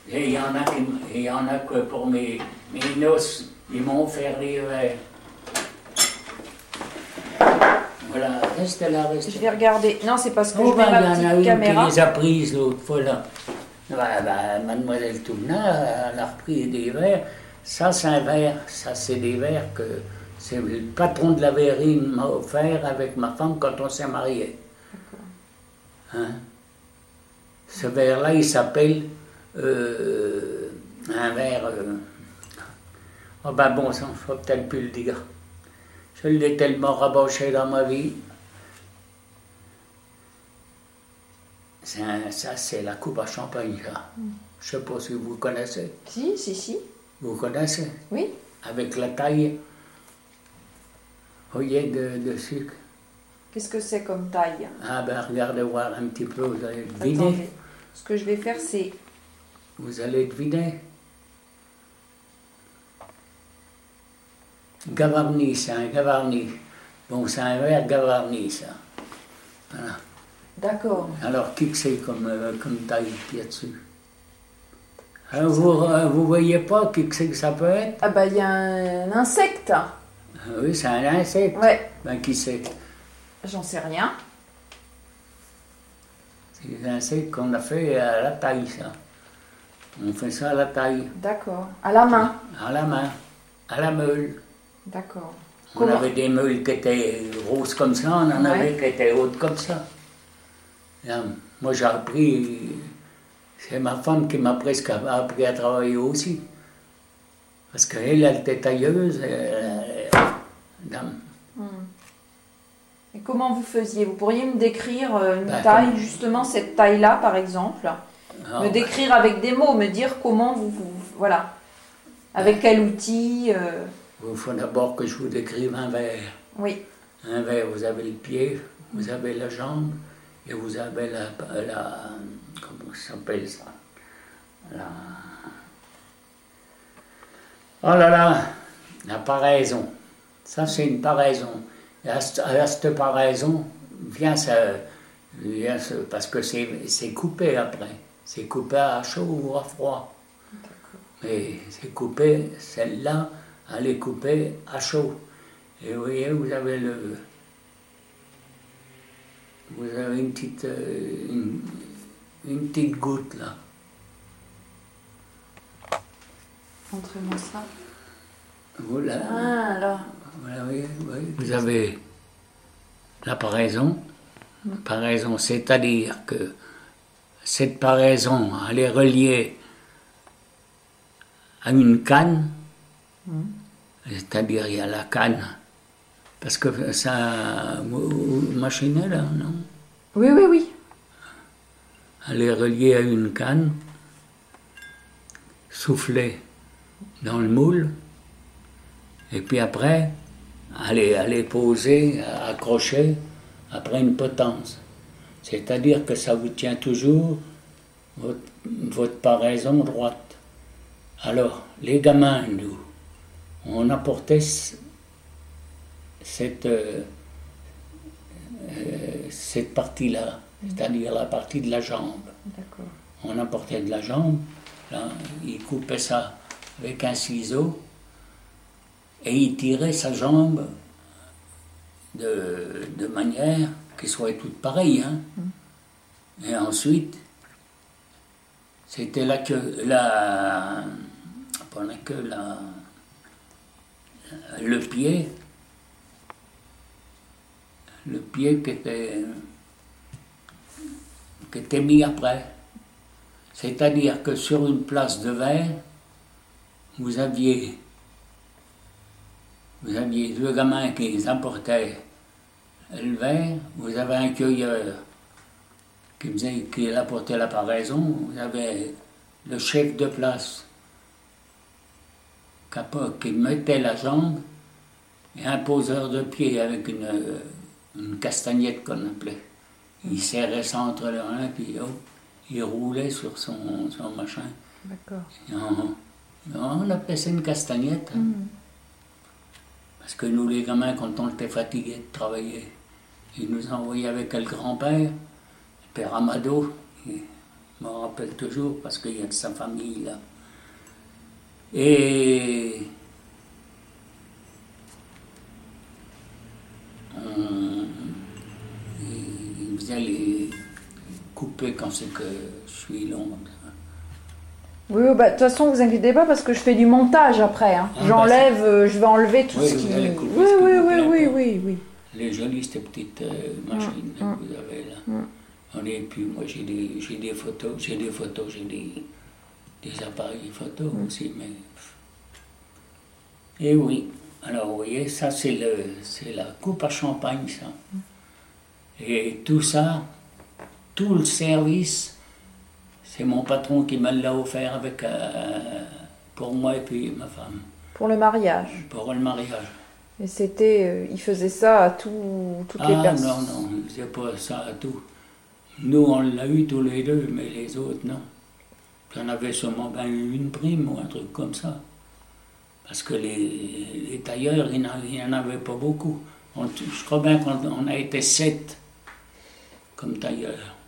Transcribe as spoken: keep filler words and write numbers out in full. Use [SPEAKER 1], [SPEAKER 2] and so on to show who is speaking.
[SPEAKER 1] Et il y en a qui, il y en a que pour mes, mes noces, ils m'ont offert des verres. Voilà, reste là, reste là.
[SPEAKER 2] Je vais regarder. Non, c'est parce que
[SPEAKER 1] Oh,
[SPEAKER 2] je mets
[SPEAKER 1] ben,
[SPEAKER 2] ma
[SPEAKER 1] il y en a
[SPEAKER 2] petite
[SPEAKER 1] une
[SPEAKER 2] caméra.
[SPEAKER 1] qui les a prises l'autre fois là. Ben, ben, Mademoiselle Toumna, elle a repris des verres. Ça, c'est un verre. Ça, c'est des verres que c'est le patron de la verrine m'a offert avec ma femme quand on s'est mariés. Hein? Ce verre-là, il s'appelle euh, un verre. Euh, oh ben bon, ça, je ne vais peut-être plus le dire. Je l'ai tellement raboché dans ma vie. C'est un, ça, c'est la coupe à champagne, ça. Mm. Je ne sais pas si vous connaissez.
[SPEAKER 2] Si, si, si.
[SPEAKER 1] Vous connaissez?
[SPEAKER 2] Oui.
[SPEAKER 1] Avec la taille, voyez, de, de sucre.
[SPEAKER 2] Qu'est-ce que c'est comme taille?
[SPEAKER 1] Ah ben, regardez voir un petit peu, vous allez deviner.
[SPEAKER 2] Attendez. Ce que je vais faire, c'est...
[SPEAKER 1] Vous allez deviner. Gavarni, c'est un Gavarni. Bon, c'est un verre Gavarni, ça. Voilà.
[SPEAKER 2] D'accord.
[SPEAKER 1] Alors, qui que c'est comme, euh, comme taille qu'il y a dessus? Alors, vous ne vous voyez pas qui que c'est que ça peut être?
[SPEAKER 2] Ah bah, il y a un, un insecte.
[SPEAKER 1] Ah oui, c'est un insecte.
[SPEAKER 2] Ouais.
[SPEAKER 1] Ben, qui c'est?
[SPEAKER 2] J'en sais rien.
[SPEAKER 1] C'est des insectes qu'on a fait à la taille, ça. On fait ça à la taille.
[SPEAKER 2] D'accord. À la main.
[SPEAKER 1] À la main, à la meule.
[SPEAKER 2] D'accord.
[SPEAKER 1] On
[SPEAKER 2] Comment...
[SPEAKER 1] avait des meules qui étaient grosses comme ça, on en
[SPEAKER 2] Ouais.
[SPEAKER 1] avait qui étaient hautes comme ça. Là, moi, j'ai appris, c'est ma femme qui m'a presque appris à travailler aussi. Parce qu'elle, elle était tailleuse. Elle, elle,
[SPEAKER 2] hmm. Et comment vous faisiez? Vous pourriez me décrire une
[SPEAKER 1] ben,
[SPEAKER 2] taille,
[SPEAKER 1] comme...
[SPEAKER 2] justement cette taille-là, par exemple?
[SPEAKER 1] Ah,
[SPEAKER 2] me
[SPEAKER 1] ben...
[SPEAKER 2] décrire avec des mots, me dire comment vous... vous voilà. Avec quel outil euh...
[SPEAKER 1] Il faut d'abord que je vous décrive un verre.
[SPEAKER 2] Oui.
[SPEAKER 1] Un verre, vous avez le pied, vous avez la jambe, et vous avez la... la comment ça s'appelle ça? La... Oh là là, la paraison. Ça, c'est une paraison. Et à, à cette paraison, vient ça, vient ça parce que c'est coupé après. C'est coupé à chaud ou à froid. Mais c'est coupé, celle-là, elle est coupée à chaud. Et vous voyez, vous avez le... Vous avez une petite, une, une petite goutte là.
[SPEAKER 2] Montrez-moi ça.
[SPEAKER 1] Voilà.
[SPEAKER 2] Ah, là.
[SPEAKER 1] Voilà, oui, oui. Vous avez la paraison. La paraison, c'est-à-dire que cette paraison, elle est reliée à une canne. Mm. C'est-à-dire, il y a la canne. Parce que ça... Machinée, là, non?
[SPEAKER 2] Oui, oui, oui.
[SPEAKER 1] Elle est reliée à une canne, soufflée dans le moule, et puis après, elle est, elle est posée, accrochée, après une potence. C'est-à-dire que ça vous tient toujours votre, votre paraison droite. Alors, les gamins, nous, on apportait cette, euh, euh, cette partie-là, c'est-à-dire la partie de la jambe.
[SPEAKER 2] D'accord.
[SPEAKER 1] On apportait de la jambe, là, il coupait ça avec un ciseau, et il tirait sa jambe de, de manière qu'elle soit toute pareille. Hein. Mm. Et ensuite, c'était la queue, la, pas la queue, la, le pied, le pied qui était, qui était mis après. C'est-à-dire que sur une place de verre, vous aviez, vous aviez deux gamins qui apportaient le verre, vous avez un cueilleur qui, faisait, qui apportait la paraison, vous avez le chef de place qui mettait la jambe et un poseur de pied avec une, une castagnette qu'on appelait. Il serrait ça entre les reins, puis oh, il roulait sur son, son machin.
[SPEAKER 2] D'accord.
[SPEAKER 1] On, on appelait ça une castagnette. Hein. Mm. Parce que nous, les gamins, quand on était fatigués de travailler, ils nous envoyaient avec le grand-père, le père Amado, Je me rappelle toujours parce qu'il y a de sa famille là. Et on, il faisait les couper quand c'est que je suis long.
[SPEAKER 2] Oui, bah, de toute façon, vous inquiétez pas parce que je fais du montage après. Hein.
[SPEAKER 1] Ah,
[SPEAKER 2] J'enlève,
[SPEAKER 1] bah,
[SPEAKER 2] euh, je vais enlever tout
[SPEAKER 1] oui,
[SPEAKER 2] ce qui.
[SPEAKER 1] vous allez couper
[SPEAKER 2] Oui,
[SPEAKER 1] ce que
[SPEAKER 2] oui,
[SPEAKER 1] vous
[SPEAKER 2] oui,
[SPEAKER 1] voulez
[SPEAKER 2] oui,
[SPEAKER 1] pas.
[SPEAKER 2] oui, oui.
[SPEAKER 1] Les jolies, ces petites euh, machines
[SPEAKER 2] Mm,
[SPEAKER 1] que vous avez là.
[SPEAKER 2] mm.
[SPEAKER 1] Et puis moi j'ai des, j'ai des photos, j'ai des photos, j'ai des, des appareils photos
[SPEAKER 2] Mm.
[SPEAKER 1] aussi, mais. Et oui, alors vous voyez, ça c'est le c'est la coupe à champagne, ça. Et tout ça, tout le service, c'est mon patron qui me l'a offert avec euh, pour moi et puis ma femme.
[SPEAKER 2] Pour le mariage.
[SPEAKER 1] Pour le mariage.
[SPEAKER 2] Et c'était, euh, il faisait ça à tout, toutes
[SPEAKER 1] ah,
[SPEAKER 2] les personnes.
[SPEAKER 1] non, non, il faisait pas ça à tout. Nous, on l'a eu tous les deux, mais les autres, non. J'en avais sûrement ben, eu une prime ou un truc comme ça. Parce que les, les tailleurs, il n'y en avait pas beaucoup. On, je crois bien qu'on on a été sept comme tailleurs.